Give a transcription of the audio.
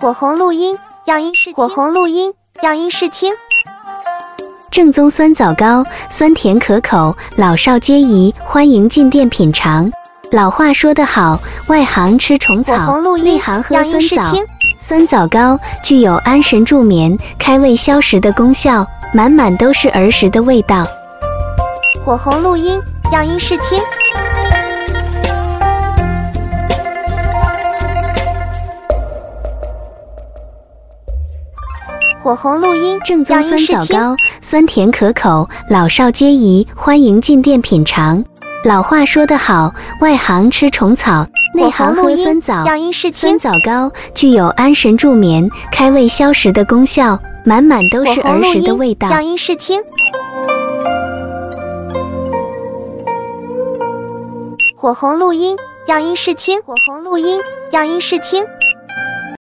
火红录音样音试听，火红录音样音试听。 正宗酸枣糕，酸甜可口，老少皆宜，欢迎进店品尝。老话说得好，外行吃虫草，内行喝酸枣。酸枣糕具有安神助眠、开胃消食的功效，满满都是儿时的味道。 火红录音样音试听。火红录音正宗酸枣糕，酸甜可口，老少皆宜，欢迎进店品尝。老话说得好，外行吃虫草，内行喝酸枣。酸枣糕具有安神助眠、开胃消食的功效，满满都是儿时的味道。 样音试听。火红录音样音试听，火红录音样音试听。